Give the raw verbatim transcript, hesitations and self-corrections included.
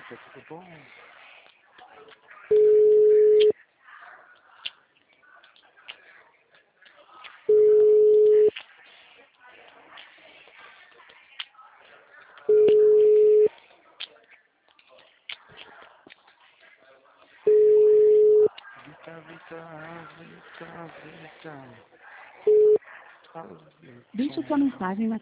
Tá tudo bom? Vita, vita, vita, vita. Deixe sua mensagem na